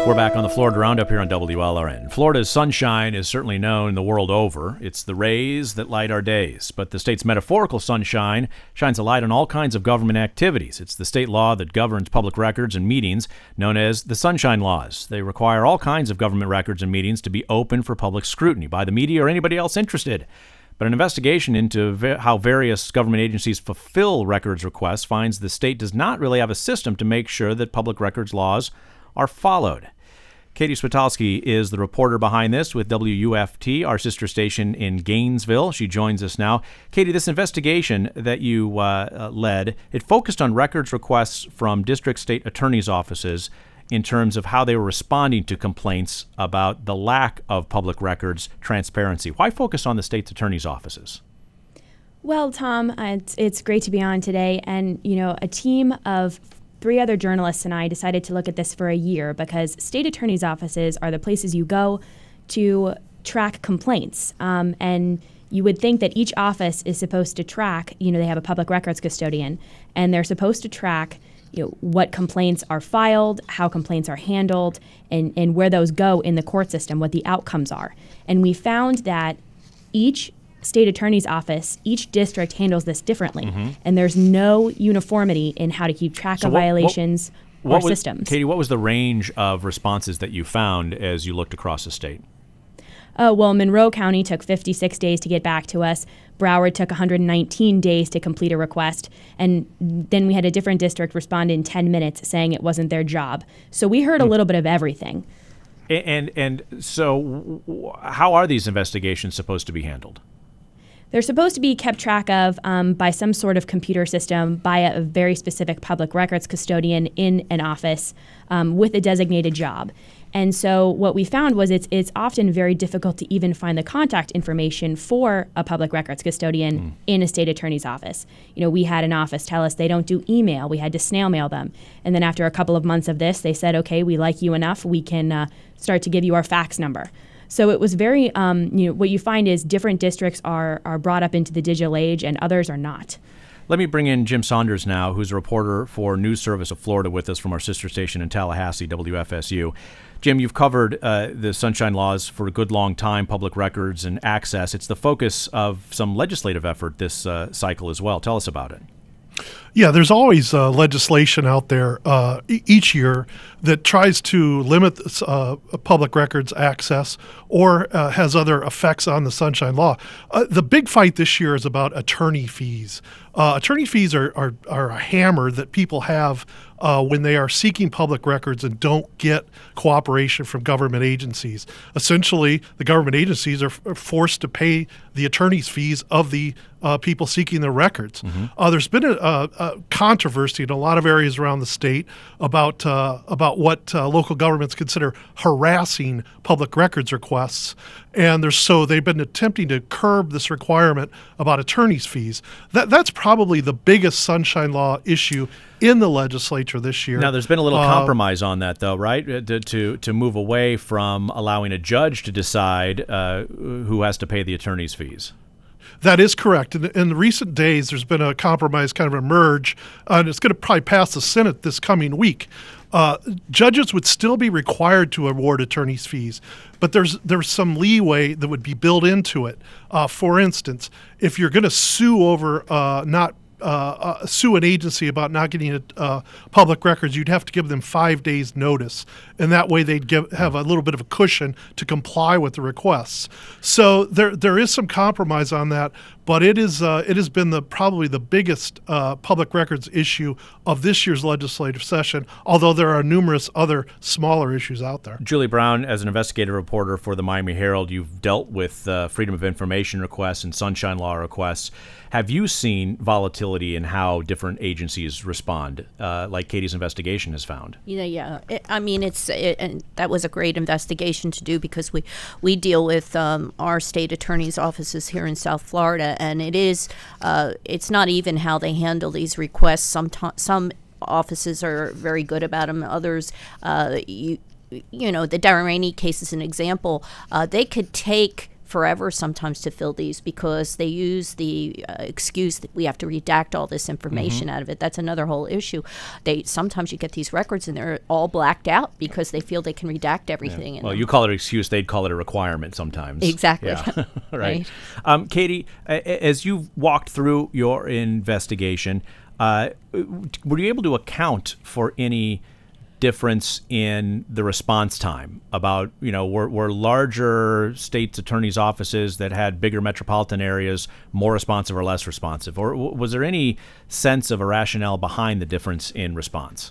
We're back on the Florida Roundup here on WLRN. Florida's sunshine is certainly known the world over. It's the rays that light our days. But the state's metaphorical sunshine shines a light on all kinds of government activities. It's the state law that governs public records and meetings, known as the Sunshine Laws. They require all kinds of government records and meetings to be open for public scrutiny by the media or anybody else interested. But an investigation into how various government agencies fulfill records requests finds the state does not really have a system to make sure that public records laws are followed. Katie Switolski is the reporter behind this with WUFT, our sister station in Gainesville. She joins us now. Katie, this investigation that you led, it focused on records requests from district state attorneys' offices in terms of how they were responding to complaints about the lack of public records transparency. Why focus on the state's attorneys' offices? Well, Tom, it's great to be on today. And, a team of 3 other journalists and I decided to look at this for a year because state attorneys' offices are the places you go to track complaints. And you would think that each office is supposed to track, they have a public records custodian, and they're supposed to track what complaints are filed, how complaints are handled, and where those go in the court system, what the outcomes are. And we found that each state attorney's office, each district handles this differently, and there's no uniformity in how to keep track of violations or systems. Katie, what was the range of responses that you found as you looked across the state? Well, Monroe County took 56 days to get back to us. Broward took 119 days to complete a request. And then we had a different district respond in 10 minutes saying it wasn't their job. So we heard a little bit of everything. And so how are these investigations supposed to be handled? They're supposed to be kept track of by some sort of computer system by a very specific public records custodian in an office with a designated job. And so what we found was it's often very difficult to even find the contact information for a public records custodian in a state attorney's office. We had an office tell us they don't do email. We had to snail mail them. And then after a couple of months of this, they said, okay, we like you enough. We can start to give you our fax number. So it was very, what you find is different districts are brought up into the digital age and others are not. Let me bring in Jim Saunders now, who's a reporter for News Service of Florida with us from our sister station in Tallahassee, WFSU. Jim, you've covered the Sunshine Laws for a good long time, public records and access. It's the focus of some legislative effort this cycle as well. Tell us about it. Yeah, there's always legislation out there each year that tries to limit public records access or has other effects on the Sunshine Law. The big fight this year is about attorney fees. Attorney fees are a hammer that people have when they are seeking public records and don't get cooperation from government agencies. Essentially, the government agencies are forced to pay the attorney's fees of the people seeking their records. There's been a controversy in a lot of areas around the state about what local governments consider harassing public records requests, and they've been attempting to curb this requirement about attorney's fees. That's probably the biggest Sunshine Law issue in the legislature this year. Now, there's been a little compromise on that, though, right? To move away from allowing a judge to decide who has to pay the attorney's fees. That is correct. In recent days, there's been a compromise kind of emerge, and it's going to probably pass the Senate this coming week. Judges would still be required to award attorney's fees, but there's some leeway that would be built into it. For instance, if you're going to sue over sue an agency about not getting public records, you'd have to give them 5 days notice, and that way they'd have a little bit of a cushion to comply with the requests. So there is some compromise on that, but it has been probably the biggest public records issue of this year's legislative session, although there are numerous other smaller issues out there. Julie Brown, as an investigative reporter for the Miami Herald, you've dealt with Freedom of Information requests and Sunshine Law requests. Have you seen volatility in how different agencies respond, like Katie's investigation has found? Yeah. And that was a great investigation to do because we deal with our state attorney's offices here in South Florida, and it's not even how they handle these requests. Some offices are very good about them. Others, the Darren Rainey case is an example. They could take forever sometimes to fill these because they use the excuse that we have to redact all this information out of it. That's another whole issue. Sometimes you get these records and they're all blacked out because they feel they can redact everything. Well, you call it an excuse, they'd call it a requirement sometimes. Exactly. Yeah. Right. Katie, as you've walked through your investigation, were you able to account for any difference in the response time about, were larger states' attorneys' offices that had bigger metropolitan areas more responsive or less responsive? Or was there any sense of a rationale behind the difference in response?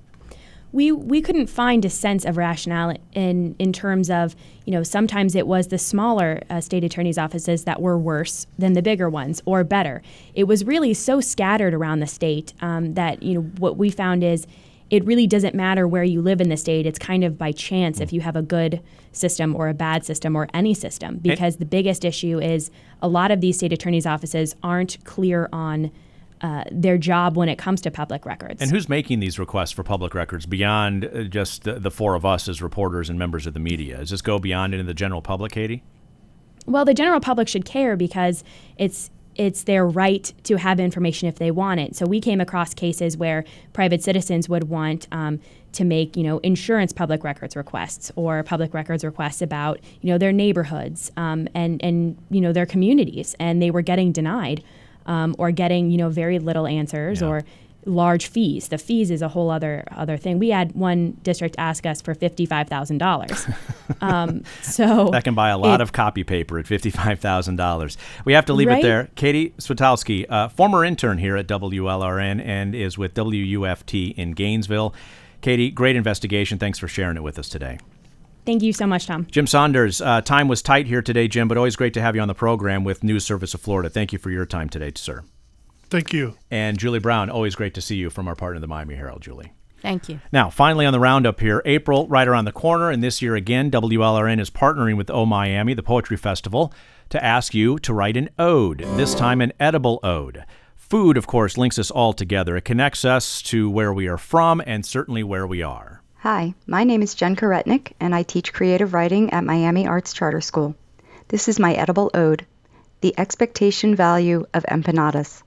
We couldn't find a sense of rationale in terms of, sometimes it was the smaller state attorney's offices that were worse than the bigger ones or better. It was really so scattered around the state that, what we found is it really doesn't matter where you live in the state. It's kind of by chance if you have a good system or a bad system or any system, because the biggest issue is a lot of these state attorney's offices aren't clear on their job when it comes to public records. And who's making these requests for public records beyond just the four of us as reporters and members of the media? Does this go beyond into the general public, Katie? Well, the general public should care because it's their right to have information if they want it. So we came across cases where private citizens would want to make, insurance public records requests or public records requests about, their neighborhoods and their communities, and they were getting denied. Or getting, very little answers or large fees. The fees is a whole other thing. We had one district ask us for $55,000. So that can buy a lot of copy paper at $55,000. We have to leave it there. Katie Switowski, former intern here at WLRN and is with WUFT in Gainesville. Katie, great investigation. Thanks for sharing it with us today. Thank you so much, Tom. Jim Saunders, time was tight here today, Jim, but always great to have you on the program with News Service of Florida. Thank you for your time today, sir. Thank you. And Julie Brown, always great to see you from our partner, the Miami Herald, Julie. Thank you. Now, finally on the roundup here, April right around the corner, and this year again, WLRN is partnering with O Miami, the Poetry Festival, to ask you to write an ode, this time an edible ode. Food, of course, links us all together. It connects us to where we are from and certainly where we are. Hi, my name is Jen Karetnik, and I teach creative writing at Miami Arts Charter School. This is my edible ode, The Expectation Value of Empanadas.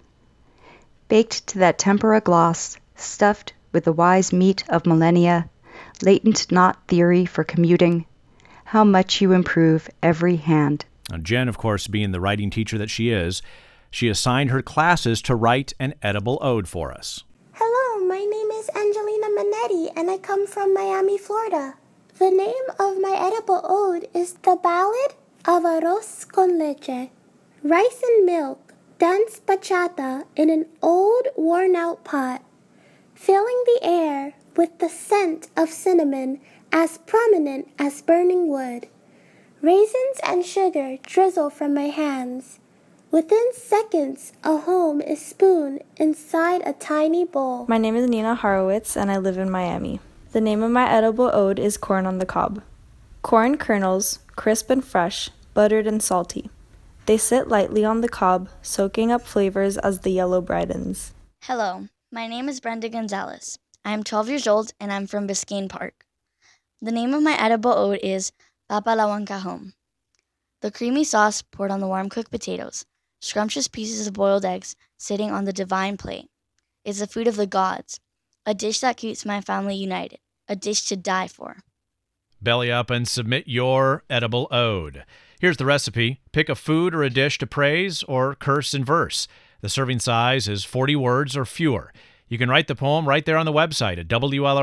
Baked to that tempera gloss, stuffed with the wise meat of millennia, latent knot theory for commuting, how much you improve every hand. Now, Jen, of course, being the writing teacher that she is, she assigned her classes to write an edible ode for us. Hello, my name is Angelina Manetti, and I come from Miami, Florida. The name of my edible ode is The Ballad of Arroz con Leche. Rice and milk dance bachata in an old, worn-out pot, filling the air with the scent of cinnamon as prominent as burning wood. Raisins and sugar drizzle from my hands. Within seconds, a home is spooned inside a tiny bowl. My name is Nina Horowitz, and I live in Miami. The name of my edible ode is Corn on the Cob. Corn kernels, crisp and fresh, buttered and salty. They sit lightly on the cob, soaking up flavors as the yellow brightens. Hello, my name is Brenda Gonzalez. I am 12 years old, and I'm from Biscayne Park. The name of my edible ode is Papalawang Kahong. The creamy sauce poured on the warm-cooked potatoes. Scrumptious pieces of boiled eggs sitting on the divine plate. It's the food of the gods, a dish that keeps my family united, a dish to die for. Belly up and submit your edible ode. Here's the recipe. Pick a food or a dish to praise or curse in verse. The serving size is 40 words or fewer. You can write the poem right there on the website at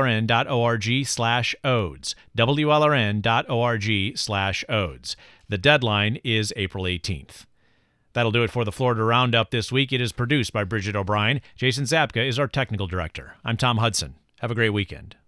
WLRN.org/odes. WLRN.org/odes. The deadline is April 18th. That'll do it for the Florida Roundup this week. It is produced by Bridget O'Brien. Jason Zapka is our technical director. I'm Tom Hudson. Have a great weekend.